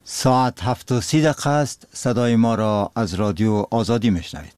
ساعت 7:30 است. صدای ما را از رادیو آزادی میشنوید.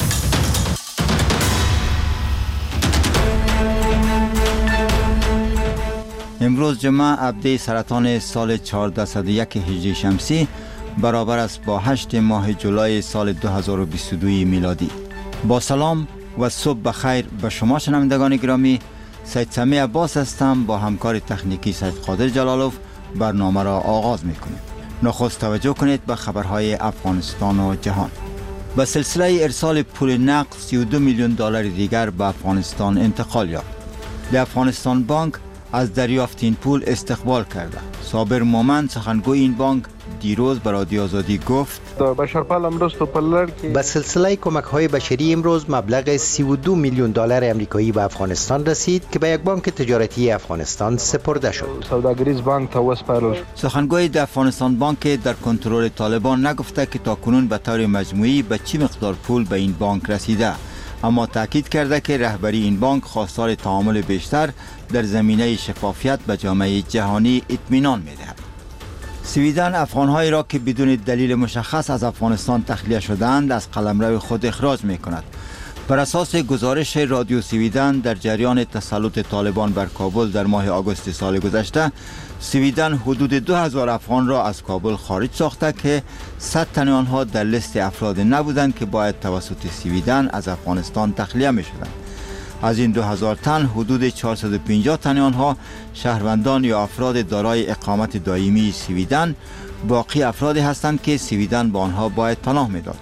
امروز جمعه عبده سرطان سال 1401 هجری شمسی برابر است با 8 ماه جولای سال 2022 میلادی. با سلام و صبح بخیر به شما شنوندگان گرامی. سید سمیع عباس هستم. با همکار تکنیکی سید قادر جلالوف برنامه را آغاز میکنیم. نخست توجه کنید به خبرهای افغانستان و جهان. به سلسله ارسال پول نقد 32 میلیون دلار دیگر به افغانستان انتقال یافت. در افغانستان بانک از دریافت این پول استقبال کرده. صابر مومند سخنگوی این بانک دیروز به رادیو آزادی گفت به سلسله کمک‌های بشری امروز مبلغ 32 میلیون دلار آمریکایی به افغانستان رسید که به یک بانک تجارتی افغانستان سپرده شد. سخنگوی در افغانستان بانک در کنترل طالبان نگفته که تاکنون به طور مجموعی به چی مقدار پول به این بانک رسیده، اما تاکید کرده که رهبری این بانک خواستار تعامل بیشتر در زمینه شفافیت به جامعه جهانی اطمینان می‌دهد. سویدن افغان‌هایی را که بدون دلیل مشخص از افغانستان تخلیه شدند از قلمرو خود اخراج می‌کند. بر اساس گزارش رادیو سویدن در جریان تسلط طالبان بر کابل در ماه آگوست سال گذشته، سویدن حدود 2000 افغان را از کابل خارج ساخته که 100 تن آنها در لیست افراد نبودند که باید توسط سویدن از افغانستان تخلیه می‌شدند. از این 2000 تن حدود 450 تن آنها شهروندان یا افراد دارای اقامت دائمی سویدن، باقی افرادی هستند که سویدن با آنها باید پناه میداد.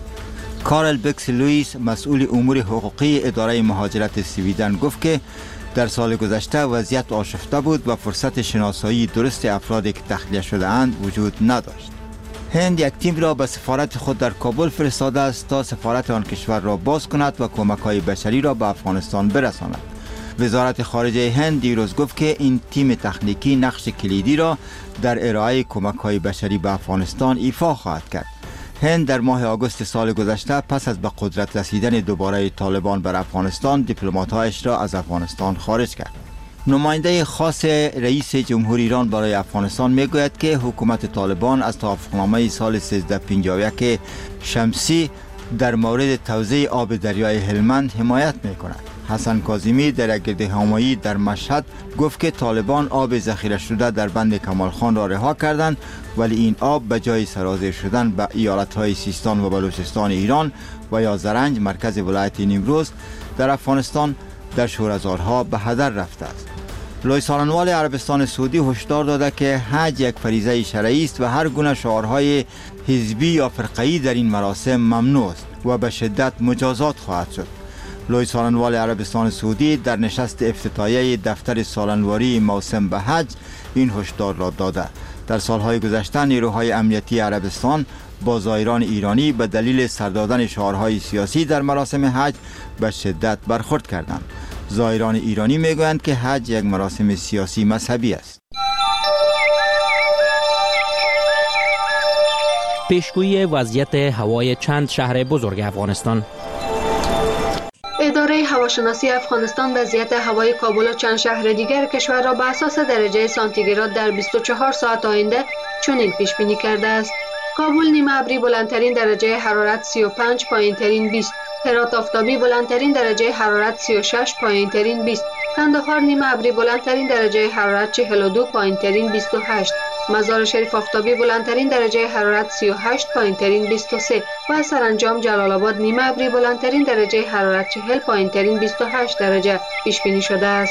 کارل بکس لوئیس مسئول امور حقوقی اداره مهاجرت سویدن گفت که در سال گذشته وضعیت آشفته بود و فرصت شناسایی درست افرادی که تخلیه شده اند وجود نداشت. هند یک تیم را به سفارت خود در کابل فرستاده است تا سفارت آن کشور را باز کند و کمک‌های بشری را به افغانستان برساند. وزارت خارجه هند دیروز گفت که این تیم تکنیکی نقش کلیدی را در ارائه کمک‌های بشری به افغانستان ایفا خواهد کرد. هند در ماه آگوست سال گذشته پس از به قدرت رسیدن دوباره طالبان بر افغانستان دیپلمات‌هایش را از افغانستان خارج کرد. نماینده خاص رئیس جمهور ایران برای افغانستان میگوید که حکومت طالبان از توافقنامه سال 1351 شمسی در مورد توزیع آب دریای هلمند حمایت میکند. حسن کاظمی در گردهمایی در مشهد گفت که طالبان آب ذخیره شده در بند کمال خان را رها کردند، ولی این آب به جای سرازیر شدن به ایالت‌های سیستان و بلوچستان ایران و یا زرنج مرکز ولایت نیمروز در افغانستان در شوره‌زارها به هدر رفته است. لوی سالنوال عربستان سعودی هشدار داده که حج یک فریضه شرعی است و هر گونه شعارهای حزبی یا فرقه‌ای در این مراسم ممنوع است و به شدت مجازات خواهد شد. لوی سالنوال عربستان سعودی در نشست افتتاحیه دفتر سالنواری موسم به حج این هشدار را داده. در سالهای گذشته نیروهای امنیتی عربستان با زائران ایرانی به دلیل سر دادن شعارهای سیاسی در مراسم حج به شدت برخورد کردند. زائران ایرانی میگویند که حج یک مراسم سیاسی مذهبی است. پیشگویی وضعیت هوای چند شهر بزرگ افغانستان. اداره هواشناسی افغانستان وضعیت هوای کابل و چند شهر دیگر کشور را بر اساس درجه سانتیگراد در 24 ساعت آینده چنین پیش بینی کرده است: کابل نیمه ابری بلندترین درجه حرارت 35، پایینترین 20. هرات آفتابی بلندترین درجه حرارت 36، پایینترین 20. کندهار نیمه ابری بلندترین درجه حرارت 42، پایینترین 28. مزار شریف آفتابی بلندترین درجه حرارت 38، پایینترین 23 و سرانجام جلال آباد نیمه ابری بلندترین درجه حرارت 40، پایینترین 28 درجه پیش بینی شده است.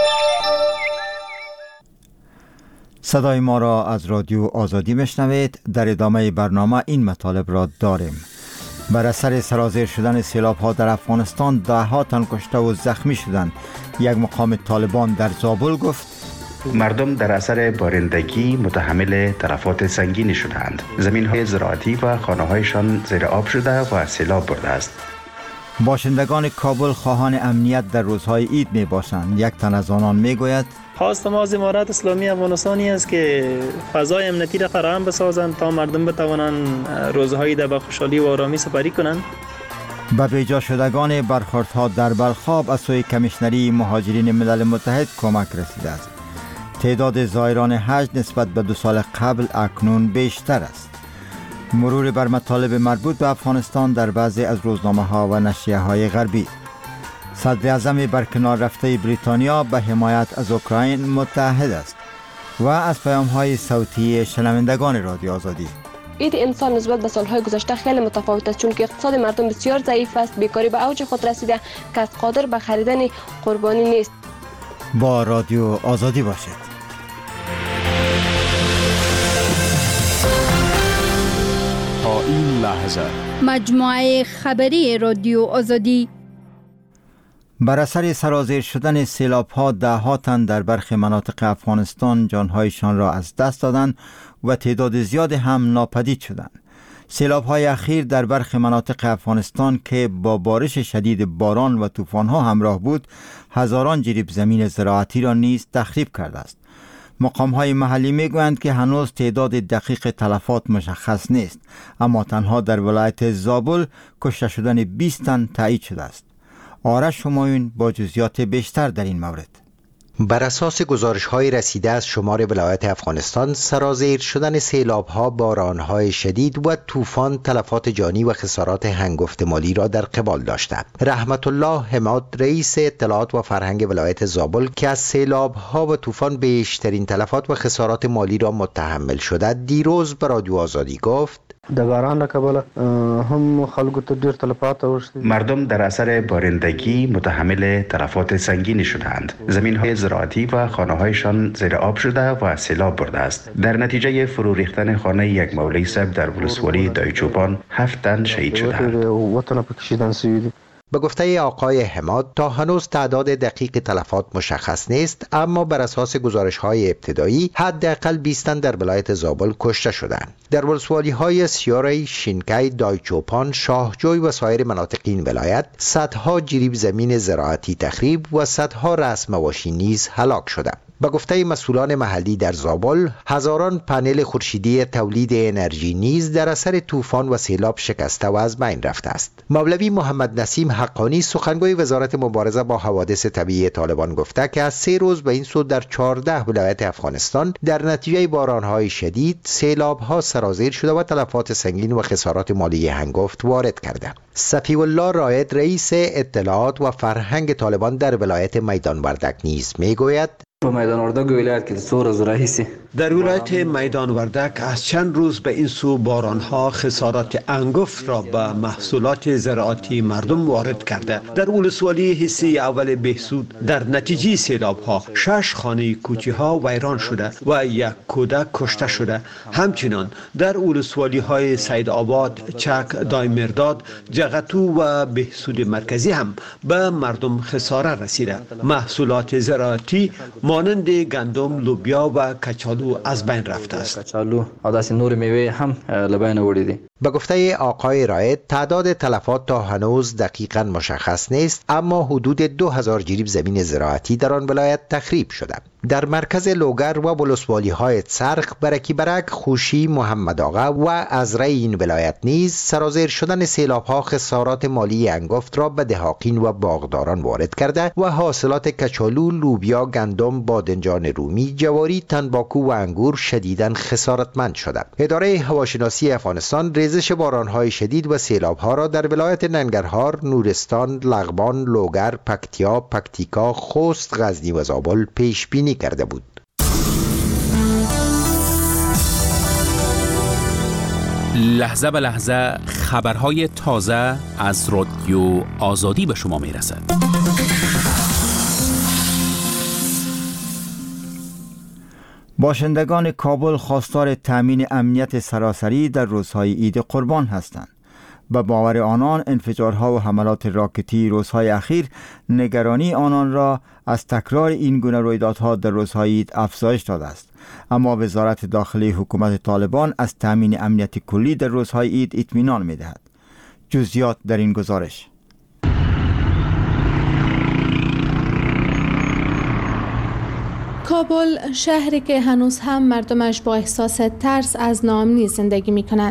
صدای ما را از رادیو آزادی میشنوید. در ادامه برنامه این مطالب را داریم. بر اثر سرازیر شدن سیلاب‌ها در افغانستان 10 تن کشته و زخمی شدند. یک مقام طالبان در زابل گفت مردم در اثر بارندگی متحمل تلفات سنگینی شدند. زمین‌های زراعتی و خانه‌هایشان زیر آب شده و سیلاب برده است. باشندگان کابل خواهان امنیت در روزهای عید می باشند. یک تن از آنان می گوید خواست ما از امارات اسلامی افغانستانی است که فضای امنیتی را فراهم بسازند تا مردم بتوانند روزهای در خوشحالی و آرامی سپری کنند. به بیجا شدگان برخوردها در بلخاب از سوی کمیشنری مهاجرین ملل متحد کمک رسیده است. تعداد زائران حج نسبت به 2 سال قبل اکنون بیشتر است. مرور بر مطالب مربوط به افغانستان در بعضی از روزنامه‌ها و نشریه‌های غربی. صدر اعظم برکنار رفته بریتانیا به حمایت از اوکراین متحد است و از پیام‌های صوتی شنوندگان رادیو آزادی. اید انسان نسبت به سالهای گذشته خیلی متفاوت است، چون که اقتصاد مردم بسیار ضعیف است، بیکاری به اوج خود رسیده، کس قادر به خریدن قربانی نیست. با رادیو آزادی باشید. تا این لحظه مجموعه خبری رادیو آزادی. بر اثر سرازیر شدن سیلاب‌ها ده‌ها تن در برخی مناطق افغانستان جان‌هایشان را از دست دادند و تعداد زیاد هم ناپدید شدند. سیلاب‌های اخیر در برخی مناطق افغانستان که با بارش شدید باران و طوفان‌ها همراه بود، هزاران جریب زمین زراعتی را نیز تخریب کرده است. مقام‌های محلی می‌گویند که هنوز تعداد دقیق تلفات مشخص نیست، اما تنها در ولایت زابل کشته شدن 20 تن تایید شده است. آرش همایون با جزئیات بیشتر در این مورد. بر اساس گزارش‌های رسیده از شمار ولایات افغانستان، سرازیر شدن سیلاب‌ها، باران‌های شدید و طوفان تلفات جانی و خسارات هنگفت مالی را در قبال داشته. رحمت الله حماد، رئیس اطلاعات و فرهنگ ولایت زابل که از سیلاب‌ها و طوفان بیشترین تلفات و خسارات مالی را متحمل شده، دیروز به رادیو آزادی گفت: د باران له کبله هم خلکو ته ډیر تلفات اوښتي. مردم در اثر بارندگی متحمل تلفات سنگینی شدند. زمین‌های زراعتی و خانه‌هایشان زیر آب شده و سیلاب برده است. در نتیجه فرو ریختن خانه یک مولوی صاحب در ولسوالی دایچوپان 7 تن شهید شدند. وطن پکې شهیدان شوي دي. به گفته آقای حماد، تا هنوز تعداد دقیق تلفات مشخص نیست، اما بر اساس گزارش‌های ابتدایی حداقل 20 تن در ولایت زابل کشته شدند. در ولسوالی‌های سیاری، شینکی، دایچوپان، شاهجوی و سایر مناطق این ولایت صدها جریب زمین زراعتی تخریب و صدها رأس مواشی نیز هلاک شدند. به گفته مسئولان محلی در زابل، هزاران پنل خورشیدی تولید انرژی نیز در اثر طوفان و سیلاب شکسته و از بین رفته است. مولوی محمد نسیم حقانی، سخنگوی وزارت مبارزه با حوادث طبیعی طالبان، گفته که از 3 روز به این سو در 14 ولایت افغانستان در نتیجه باران‌های شدید سیلاب‌ها سرازیر شده و تلفات سنگین و خسارات مالی هنگفت وارد کرده. صفی الله رائد، رئیس اطلاعات و فرهنگ طالبان در ولایت میدان وردک نیز میگوید: په میدان وردک ولایت کې څو ورځې راهیسې در ولایت میدان وردک از چند روز به این سو بارانها خسارات انگفت را به محصولات زراعتی مردم وارد کرده. در ولسوالی حصه اول بهسود در نتیجه سیلابها 6 خانه کوچی‌ها ویران شده و 1 کودک کشته شده. همچنین در ولسوالی های سید آباد، چک، دایمرداد، جغتو و بهسود مرکزی هم به مردم خساره رسیده. محصولات زراعتی مانند گندم، لوبیا و کچالو از بین رفته است. کچالو او داسې نور میوه هم له بین وړي دي. به گفته آقای رائد، تعداد تلفات تا هنوز دقیقاً مشخص نیست، اما حدود 2000 جریب زمین زراعتی در آن ولایت تخریب شده. در مرکز لوگر و ولسوالی های چرخ، برکی برک، خوشی، محمد آقا و ازرع این ولایت نیز سرازیر شدن سیلاب ها خسارات مالی انگفت را به دهاقین و باغداران وارد کرده و حاصلات کچالو، لوبیا، گندم، بادنجان رومی، جواری، تنباکو و انگور شدیداً خسارتمند شده. اداره هواشناسی افغانستان ریزش باران‌های شدید و سیلاب‌ها را در ولایت ننگرهار، نورستان، لغمان، لوگر، پکتیا، پکتیکا، خوست، غزنی و زابل پیش بینی کرده بود. لحظه به لحظه خبرهای تازه از رادیو آزادی به شما میرسد. باشندگان کابل خواستار تامین امنیت سراسری در روزهای عید قربان هستند. به باور آنان انفجارها و حملات راکتی روزهای اخیر نگرانی آنان را از تکرار این گونه رویدادها در روزهای عید افزایش داده است. اما وزارت داخلی حکومت طالبان از تامین امنیت کلی در روزهای عید اطمینان می‌دهد. جزئیات در این گزارش. کابل، شهری که هنوز هم مردمش با احساس ترس از ناامنی زندگی می کنند.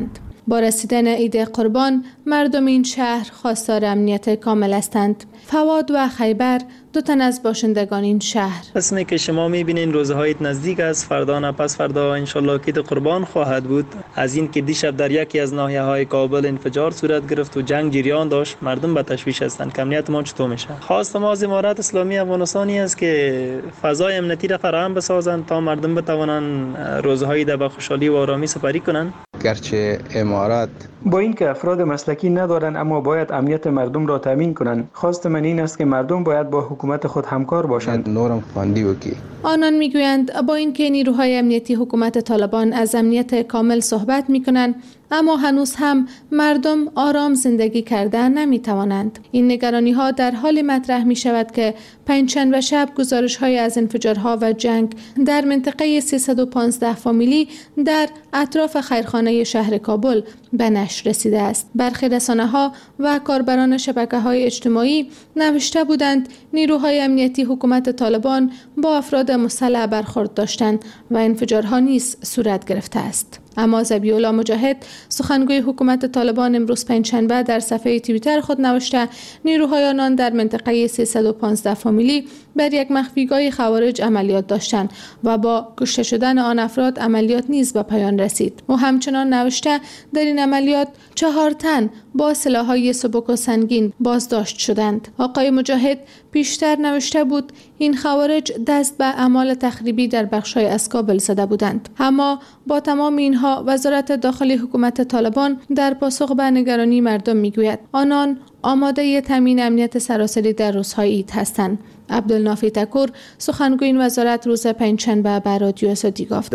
با رسیدن عید قربان مردم این شهر خواستار امنیت کامل هستند. فواد و خیبر دو تن از باشندگان این شهر. اسمی که شما میبینین روزهای نزدیک است، فردا نه پس فردا انشالله عید قربان خواهد بود. از این که دیشب در یکی از ناحیه‌های کابل انفجار صورت گرفت و جنگ جریان داشت، مردم به تشویش هستند که امنیت ما چطور میشه. خواست ما از امارات اسلامی افغانستانی است که فضای امنیتی را فراهم بسازند تا مردم بتوانند روزهای در خوشحالی و آرامی سپری کنند. گرچه امارات با اینکه افراد مسلکی ندارند اما باید امنیت مردم را تامین کنند. خواست من این است که مردم باید با حکومت خود همکار باشند. نورم خواندی وکی. آنان میگویند با اینکه نیروهای امنیتی حکومت طالبان از امنیت کامل صحبت میکنند، اما هنوز هم مردم آرام زندگی کرده نمیتوانند. این نگرانی ها در حال مطرح می شود که پنجشنبه شب گزارش های از انفجارها و جنگ در منطقه 315 فامیلی در اطراف خیرخانه شهر کابل به نشر رسیده است. برخی رسانه ها و کاربران شبکه های اجتماعی نوشته بودند نیروهای امنیتی حکومت طالبان با افراد مسلح برخورد داشتند و انفجارها نیز صورت گرفته است. اما ذبیح‌الله مجاهد سخنگوی حکومت طالبان امروز پنجشنبه در صفحه توییتر خود نوشته نیروهای آنان در منطقه 315 فامیلی بر یک مخفیگاه خوارج عملیات داشتند و با کشته شدن آن افراد عملیات نیز به پایان رسید. او همچنان نوشته در این عملیات 4 تن با سلاح‌های سبک و سنگین بازداشت شدند. آقای مجاهد پیشتر نوشته بود این خوارج دست به اعمال تخریبی در بخش‌های از کابل زده بودند. اما با تمام اینها وزارت داخلی حکومت طالبان در پاسخ به نگرانی مردم میگوید آنان آماده تامین امنیت سراسری در روزهای عید هستند. عبدالنافی تکور سخنگوی این وزارت روز پنجشنبه به رادیو آزادی گفت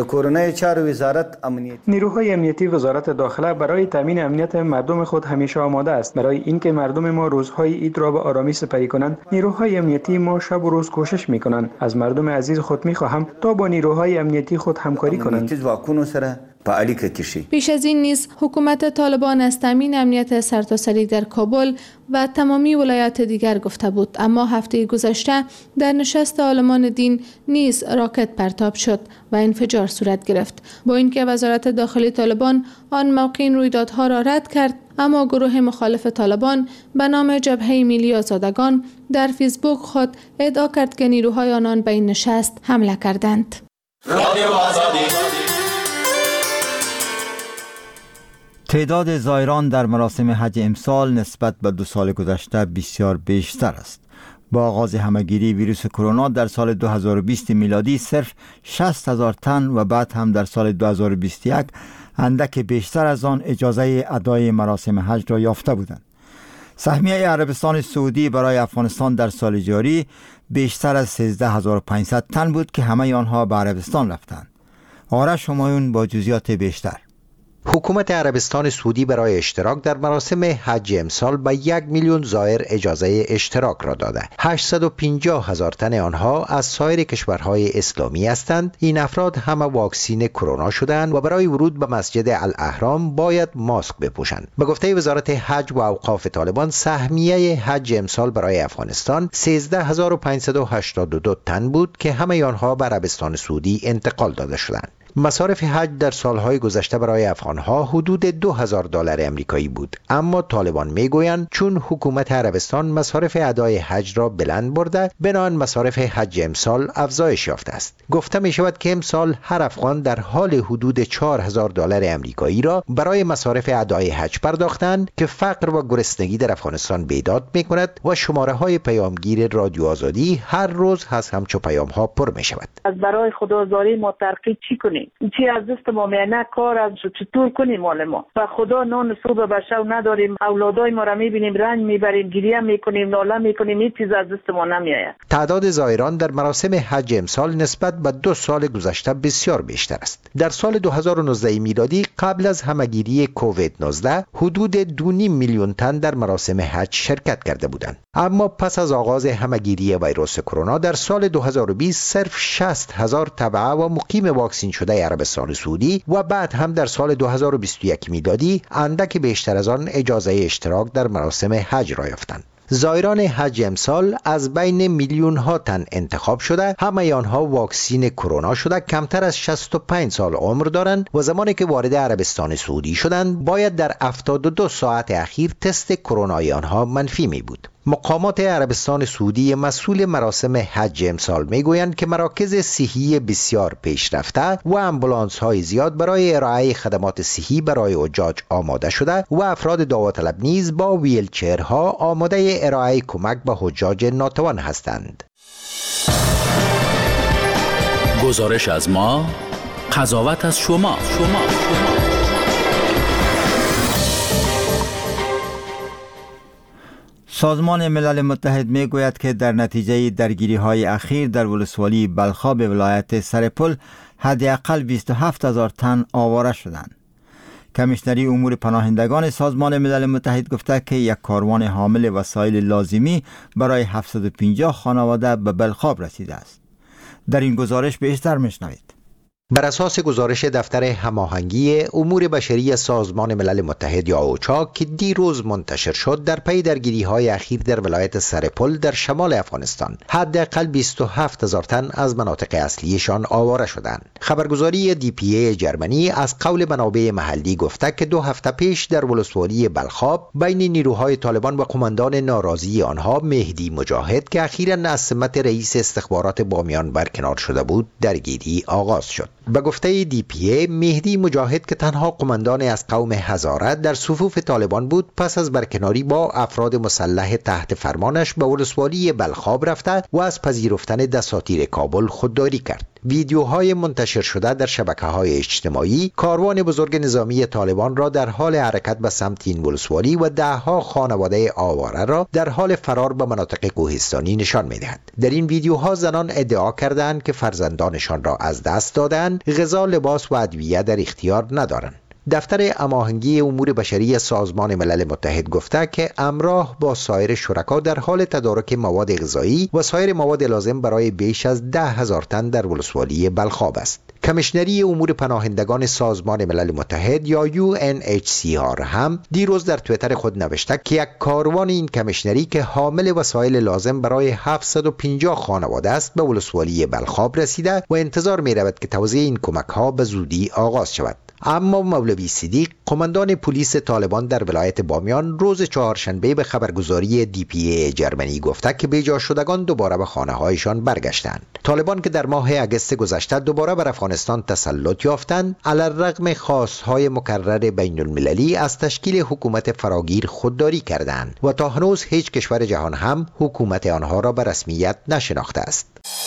نیروهای امنیتی وزارت داخله برای تامین امنیت مردم خود همیشه آماده است. برای اینکه مردم ما روزهای عید را به آرامی سپری کنند، نیروهای امنیتی ما شب و روز کوشش میکنند. از مردم عزیز خود میخواهم تا با نیروهای امنیتی خود همکاری کنند. پیش از این نیز حکومت طالبان از تامین امنیت سرتاسری در کابل و تمامی ولایات دیگر گفته بود، اما هفته گذشته در نشست عالمان دین نیز راکت پرتاب شد و انفجار صورت گرفت. با اینکه وزارت داخلی طالبان آن موقع این رویدادها را رد کرد، اما گروه مخالف طالبان به نام جبهه ملی آزادگان در فیسبوک خود ادعا کرد که نیروهای آنان به این نشست حمله کردند. تعداد زائران در مراسم حج امسال نسبت به 2 سال گذشته بسیار بیشتر است. با آغاز همهگیری ویروس کرونا در سال 2020 میلادی صرف 60,000 تن و بعد هم در سال 2021 اندک بیشتر از آن اجازه ادای مراسم حج را یافته بودند. سهمیه عربستان سعودی برای افغانستان در سال جاری بیشتر از 13,500 تن بود که همه آنها به عربستان رفتند. آرش همایون با جزئیات بیشتر. حکومت عربستان سعودی برای اشتراک در مراسم حج امسال به 1 میلیون زائر اجازه اشتراک را داده. 850,000 تن آنها از سایر کشورهای اسلامی هستند. این افراد همه واکسین کرونا شدند و برای ورود به مسجد الاحرام باید ماسک بپوشند. به گفته وزارت حج و اوقاف طالبان سهمیه حج امسال برای افغانستان 13,582 تن بود که همه آنها به عربستان سعودی انتقال داده شدند. مصارف حج در سالهای گذشته برای افغانها حدود $2,000 امریکایی بود، اما طالبان میگویند چون حکومت عربستان مصارف ادای حج را بلند برده، بنابراین مصارف حج امسال افزایش یافته است. گفته می شود که امسال هر افغان در حال حدود $4,000 امریکایی را برای مصارف ادای حج پرداختند که فقر و گرسنگی در افغانستان بیداد می کند و شماره های پیامگیر رادیو آزادی هر روز از همچو پیام ها پر می شود. از برای خدازاری ما ترقی چی کنیم؟ چی از دست ما میانه کار از چطور کنیم مال ما و خدا نان صبح به شب نداریم، اولادای ما را میبینیم رنج میبریم، گریه میکنیم، ناله میکنیم، هیچ چیز از دست ما نمیآید. تعداد زائران در مراسم حج امسال نسبت به 2 سال گذشته بسیار بیشتر است. در سال 2019 میلادی قبل از همهگیری کووید 19 حدود 2.5 میلیون تن در مراسم حج شرکت کرده بودند، اما پس از آغاز همهگیری ویروس کرونا در سال 2020 صرف 60,000 تبع و مقیم واکسین شده عربستان سعودی و بعد هم در سال 2021 میلادی اندک بیشتر از آن اجازه اشتراک در مراسم حج را یافتند. زائران حج امسال از بین میلیون ها تن انتخاب شده، همه آنها واکسین کرونا شده، کمتر از 65 سال عمر دارند و زمانی که وارد عربستان سعودی شدند باید در 72 ساعت اخیر تست کرونای آنها منفی می بود. مقامات عربستان سعودی مسئول مراسم حج امسال میگویند که مراکز صحی بسیار پیشرفته و امبولانس های زیاد برای ارائه خدمات صحی برای حجاج آماده شده و افراد داوطلب نیز با ویلچرها آماده ارائه کمک به حجاج ناتوان هستند. گزارش از ما، قضاوت از شما. سازمان ملل متحد می گوید که در نتیجه درگیری های اخیر در ولسوالی بلخاب ولایت سرپل حداقل 27,000 تن آواره شدند. کمیشنری امور پناهندگان سازمان ملل متحد گفته که یک کاروان حامل وسایل لازمی برای 750 خانواده به بلخاب رسیده است. در این گزارش بیشتر میشنوید. بر اساس گزارش دفتر هماهنگی امور بشری سازمان ملل متحد یا اوچا که دیروز منتشر شد، در پی درگیری‌های اخیر در ولایت سرپل در شمال افغانستان حداقل 27,000 تن از مناطق اصلیشان آواره شدند. خبرگزاری DPA جرمنی از قول منابع محلی گفته که 2 هفته پیش در ولسوالی بلخاب بین نیروهای طالبان و قماندان ناراضی آنها مهدی مجاهد که اخیراً از سمت رئیس استخبارات بامیان برکنار شده بود درگیری آغاز شد. به گفته DPA مهدی مجاهد که تنها قماندان از قوم هزاره در صفوف طالبان بود، پس از برکناری با افراد مسلح تحت فرمانش به ولسوالی بلخاب رفته و از پذیرفتن دساتیر کابل خودداری کرد. ویدیوهای منتشر شده در شبکه‌های اجتماعی کاروان بزرگ نظامی طالبان را در حال حرکت به سمت این ولسوالی و ده‌ها خانواده آواره را در حال فرار به مناطق کوهستانی نشان می‌دهد. در این ویدیوها زنان ادعا کردند که فرزندانشان را از دست دادند، غذا، لباس و ادویه در اختیار ندارند. دفتر هماهنگی امور بشری سازمان ملل متحد گفته که همراه با سایر شرکا در حال تدارک مواد غذایی و سایر مواد لازم برای بیش از 10,000 تن در ولسوالی بلخاب است. کمیشنری امور پناهندگان سازمان ملل متحد یا UNHCR هم دیروز در توییتر خود نوشته که یک کاروان این کمیشنری که حامل وسایل لازم برای 750 خانواده است به ولسوالی بلخاب رسیده و انتظار می رود که توزیع این کمک ها به زودی آغاز شود. اما مولوی صدیق قماندان پلیس طالبان در ولایت بامیان روز چهارشنبه به خبرگزاری DPA جرمنی گفته که بیجا شدگان دوباره به خانه هایشان برگشتند. طالبان که در ماه اگست گذشته دوباره بر افغانستان تسلط یافتند، علی‌الرغم خواستهای مکرر بین المللی از تشکیل حکومت فراگیر خودداری کردند و تا هنوز هیچ کشور جهان هم حکومت آنها را به رسمیت نشناخته است.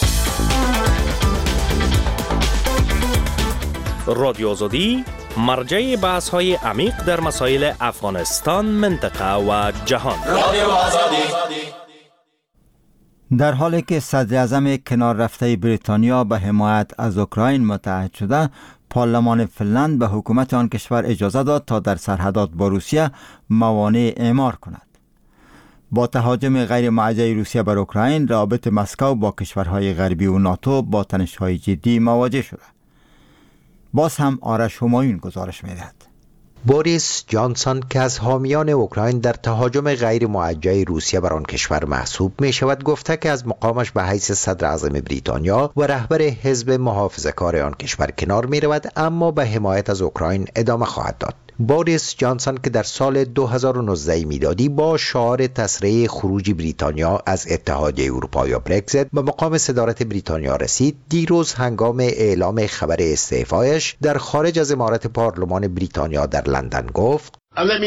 رادیو آزادی مرجع بحث های عمیق در مسائل افغانستان، منطقه و جهان. رادیو آزادی. در حالی که صدر اعظم کنار رفته بریتانیا به حمایت از اوکراین متحد شده، پارلمان فنلند به حکومت آن کشور اجازه داد تا در سرحدات با روسیه موانع اعمار کند. با تهاجم غیر موجه روسیه بر اوکراین، روابط مسکو با کشورهای غربی و ناتو با تنش‌های جدی مواجه شده. باز هم آرش همایون گزارش می‌دهد. بوریس جانسون که از حامیان اوکراین در تهاجم غیر موجه روسیه بر آن کشور محسوب می شود، گفته که از مقامش به حیث صدر اعظم بریتانیا و رهبر حزب محافظه‌کار آن کشور کنار می رود، اما به حمایت از اوکراین ادامه خواهد داد. بوریس جانسون که در سال 2019 میلادی با شعار تسریع خروج بریتانیا از اتحادیه اروپا یا برگزیت به مقام صدارت بریتانیا رسید، دیروز هنگام اعلام خبر استعفایش در خارج از عمارت پارلمان بریتانیا در لندن گفت: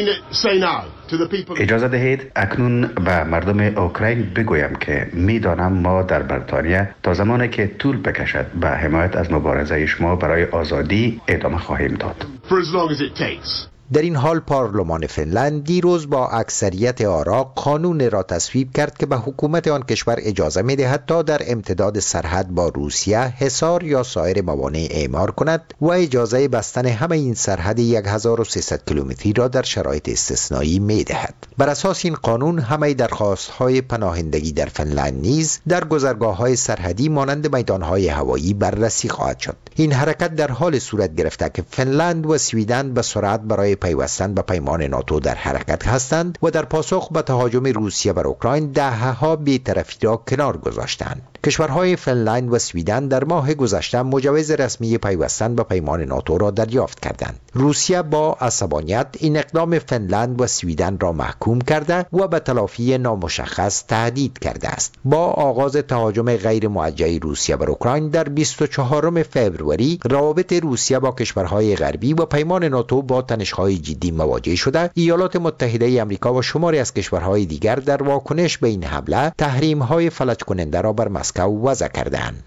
اجازه دهید اکنون به مردم اوکراین بگویم که میدانم ما در بریتانیا تا زمانی که طول بکشد به حمایت از مبارزه شما برای آزادی ادامه خواهیم داد. در این حال پارلمان فنلند دیروز با اکثریت آرا قانون را تصویب کرد که به حکومت آن کشور اجازه می‌دهد تا در امتداد سرحد با روسیه حصار یا سایر موانع اعمار کند و اجازه بستن همه این سرحد 1300 کیلومتری را در شرایط استثنایی می‌دهد. بر اساس این قانون همه درخواست‌های پناهندگی در فنلند نیز در گذرگاه‌های سرحدی مانند میدان‌های هوایی بررسی خواهد شد. این حرکت در حال صورت گرفته که فنلند و سویدن به سرعت برای پیوستن به پیمان ناتو در حرکت هستند و در پاسخ به تهاجم روسیه بر اوکراین دهه‌ها بی‌طرفی را کنار گذاشتند. کشورهای فنلند و سویدن در ماه گذشته مجوز رسمی پیوستن به پیمان ناتو را دریافت کردند. روسیه با عصبانیت این اقدام فنلند و سویدن را محکوم کرده و به تلافی نامشخص تهدید کرده است. با آغاز تهاجم غیر موجه روسیه بر اوکراین در 24 فوریه روابط روسیه با کشورهای غربی و پیمان ناتو با تنش‌های جدی مواجه شده. ایالات متحده آمریکا و شماری از کشورهای دیگر در واکنش به این حمله تحریم‌های فلج کننده را بر مسکو وضع کردند.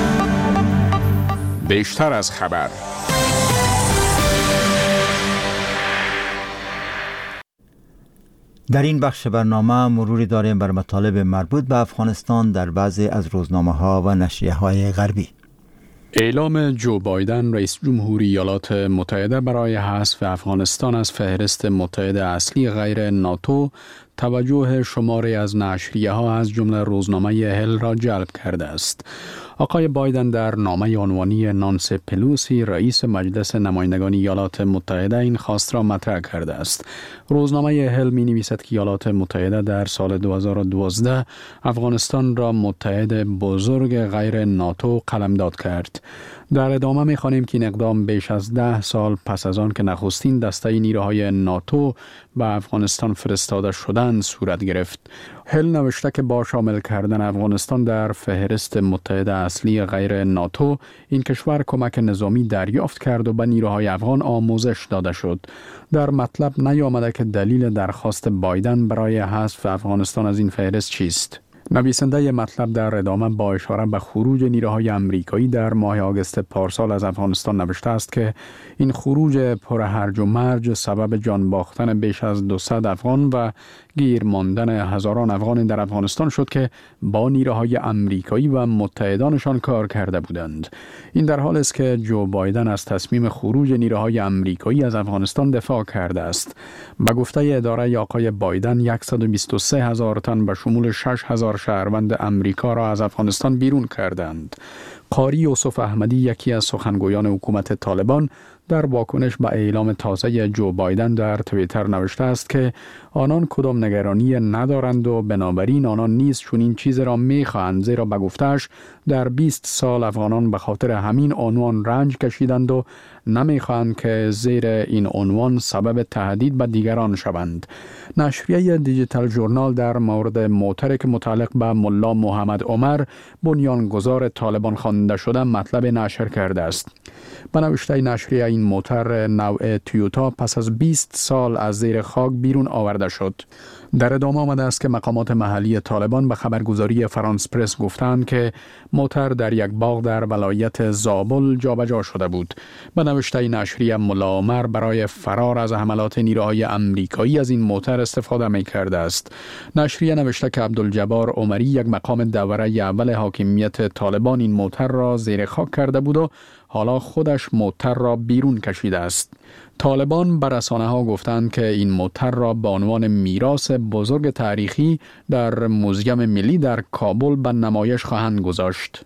بیشتر از خبر. در این بخش برنامه مروری داریم بر مطالب مربوط به افغانستان در بعضی از روزنامه‌ها و نشریه‌های غربی. اعلام جو بایدن رئیس جمهوری ایالات متحده برای حذف افغانستان از فهرست متحد اصلی غیر ناتو توجه شماری از نشریه‌ها از جمله روزنامه هل را جلب کرده است. آقای بایدن در نامه عنوانی نانسی پلوسی رئیس مجلس نمایندگان ایالات متحده این خواست را مطرح کرده است. روزنامه هل می نویسد که ایالات متحده در سال 2012 افغانستان را متحد بزرگ غیر ناتو قلمداد کرد. در ادامه می خوانیم که این اقدام بیش از 10 سال پس از آن که نخستین دسته نیروهای ناتو به افغانستان فرستاده شدند صورت گرفت. هل نوشته که با شامل کردن افغانستان در فهرست متحد اصلی غیر ناتو، این کشور کمک نظامی دریافت کرد و به نیروهای افغان آموزش داده شد. در مطلب نیامده که دلیل درخواست بایدن برای حذف افغانستان از این فهرست چیست. نویسنده مطلب در ادامه با اشاره به خروج نیروهای آمریکایی در ماه آگوست پارسال از افغانستان نوشته است که این خروج پر هرج و مرج سبب جان باختن بیش از 200 افغان و گیر ماندن هزاران افغان در افغانستان شد که با نیروهای آمریکایی و متحدانشان کار کرده بودند. این در حالی است که جو بایدن از تصمیم خروج نیروهای آمریکایی از افغانستان دفاع کرده است. به گفته اداره آقای بایدن 123,000 تن به شمول 6,000 شهروند آمریکا را از افغانستان بیرون کردند. قاری یوسف احمدی یکی از سخنگویان حکومت طالبان در واکنش به اعلام تازه جو بایدن در توییتر نوشته است که آنان کدام نگرانی ندارند و بنابراین آنان نیز چنین چیز را می‌خواهند، زیرا به گفته‌اش در 20 سال افغانان به خاطر همین عنوان رنج کشیدند و نمی‌خواهند که زیر این عنوان سبب تهدید به دیگران شوند. نشریه دیجیتال ژورنال در مورد موتری که متعلق به ملا محمد عمر بنیانگذار طالبان خوانده شده مطلب نشر کرده است. به نوشته نشریه این موتر نوع تویوتا پس از 20 سال از زیر خاک بیرون آورده شد. در ادامه آمده است که مقامات محلی طالبان به خبرگزاری فرانس پرس گفتند که موتر در یک باغ در ولایت زابل جابجا شده بود. به نوشته نشریه ملا عمر برای فرار از حملات نیروهای آمریکایی از این موتر استفاده می کرده است. نشریه نوشته که عبدالجبار عمری یک مقام دوره اول حاکمیت طالبان این موتر را زیر خاک کرده بود و حالا خودش موتر را بیرون کشیده است. طالبان بر رسانه‌ها گفتند که این موتر را به عنوان میراث بزرگ تاریخی در موزیم ملی در کابل به نمایش خواهند گذاشت.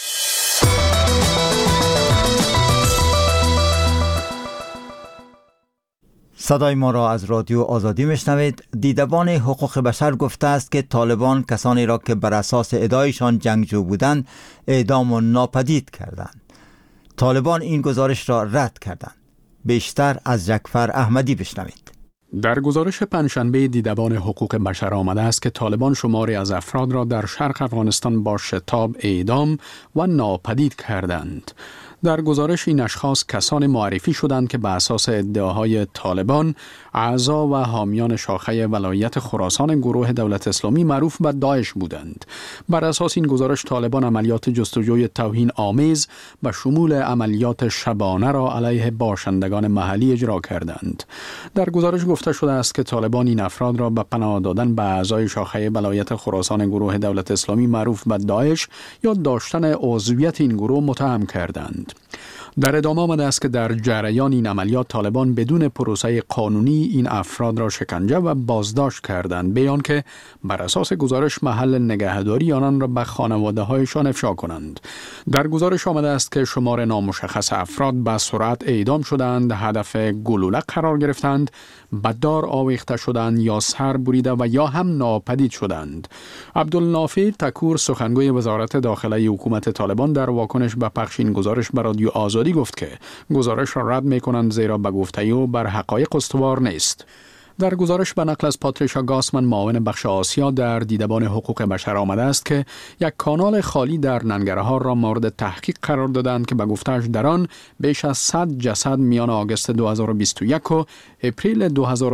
صدای ما را از رادیو آزادی میشنوید. دیدبان حقوق بشر گفته است که طالبان کسانی را که بر اساس ادعایشان جنگجو بودند اعدام و ناپدید کردند. طالبان این گزارش را رد کردند. بیشتر از جعفر احمدی بشنوید. در گزارش پنجشنبه دیدبان حقوق بشر آمده است که طالبان شماری از افراد را در شرق افغانستان با شتاب اعدام و ناپدید کردند. در گزارش این اشخاص کسانی معرفی شدند که به اساس ادعاهای طالبان اعضا و حامیان شاخه ولایت خراسان گروه دولت اسلامی معروف به داعش بودند. بر اساس این گزارش طالبان عملیات جستجوی توهین آمیز به شمول عملیات شبانه را علیه باشندگان محلی اجرا کردند. در گزارش گفته شده است که طالبان این افراد را به پناه دادن به اعضای شاخه ولایت خراسان گروه دولت اسلامی معروف به داعش یا داشتن عضویت این گروه متهم کردند. در ادامه آمده است که در جریان این عملیات طالبان بدون پروسه قانونی این افراد را شکنجه و بازداشت کردند، بیان که بر اساس گزارش محل نگهداری آنان را به خانواده‌هایشان افشا کنند. در گزارش آمده است که شمار نامشخص افراد به سرعت اعدام شدند، هدف گلوله قرار گرفتند، به دار آویخته شدند یا سر بریده و یا هم ناپدید شدند. عبدالنافع تکور سخنگوی وزارت داخله حکومت طالبان در واکنش به پخش این گزارش به رادیو آزادی گفت که گزارش را رد می‌کنند زیرا به گفته او بر حقایق استوار نیست. در گزارش به نقل از پاتریشا گاسمن معاون بخش آسیا در دیدبان حقوق بشر آمده است که یک کانال خالی در ننگرهار را مورد تحقیق قرار دادند که به گفته‌اش در آن بیش از 100 جسد میان آگوست 2021 و اپریل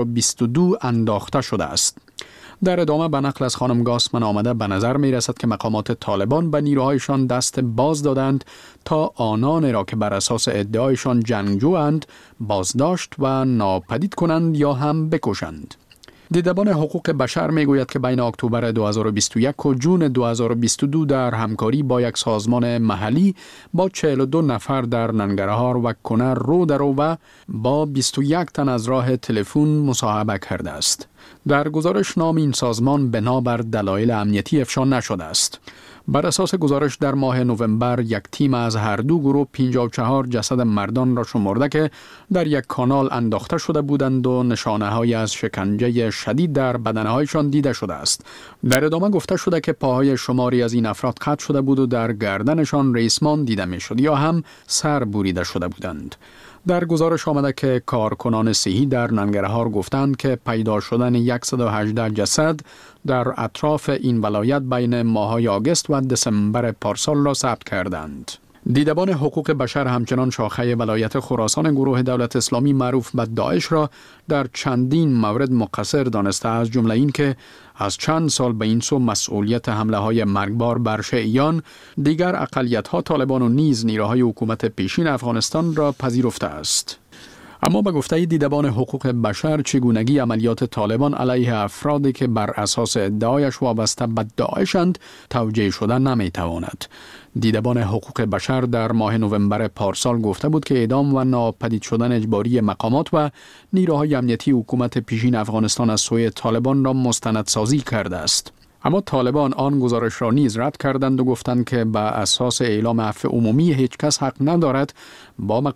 2022 انداخته شده است. در ادامه به نقل از خانم گاسمن آمده به نظر می رسد که مقامات طالبان به نیروهایشان دست باز دادند تا آنان را که بر اساس ادعایشان جنگجویند بازداشت و ناپدید کنند یا هم بکشند. دیدبان حقوق بشر می گوید که بین اکتبر 2021 و جون 2022 در همکاری با یک سازمان محلی با 42 نفر در ننگرهار و کنر رو در رو و با 21 تن از راه تلفن مصاحبه کرده است. در گزارش نام این سازمان بنابر دلایل امنیتی افشا نشده است. بر اساس گزارش در ماه نوامبر یک تیم از هر دو گروه 54 جسد مردان را شمرده که در یک کانال انداخته شده بودند و نشانه‌هایی از شکنجه شدید در بدنهایشان دیده شده است. در ادامه گفته شده که پاهای شماری از این افراد قطع شده بود و در گردنشان ریسمان دیده می‌شد یا هم سر بریده شده بودند. در گزارش آمده که کارکنان صحی در ننگرهار گفتند که پیدا شدن 118 جسد در اطراف این ولایت بین ماه‌های آگوست و دسامبر پارسال را ثبت کردند. دیدبان حقوق بشر همچنان شاخه ولایت خراسان گروه دولت اسلامی معروف به داعش را در چندین مورد مقصر دانسته، از جمله این که از چند سال به این سو مسئولیت حمله های مرگبار بر شیعیان، دیگر اقلیت‌ها طالبان و نیز نیروهای حکومت پیشین افغانستان را پذیرفته است. اما به گفته دیدبان حقوق بشر چگونگی عملیات طالبان علیه افرادی که بر اساس ادعایش وابسته به داعشند توجیه شده نمیتواند. دیدبان حقوق بشر در ماه نوامبر پارسال گفته بود که اعدام و ناپدید شدن اجباری مقامات و نیروهای امنیتی حکومت پیشین افغانستان از سوی طالبان را مستندسازی کرده است. اما طالبان آن گزارش را نیز رد کردند و گفتند که به اساس اعلام عفو عمومی هیچ کس حق ندارد با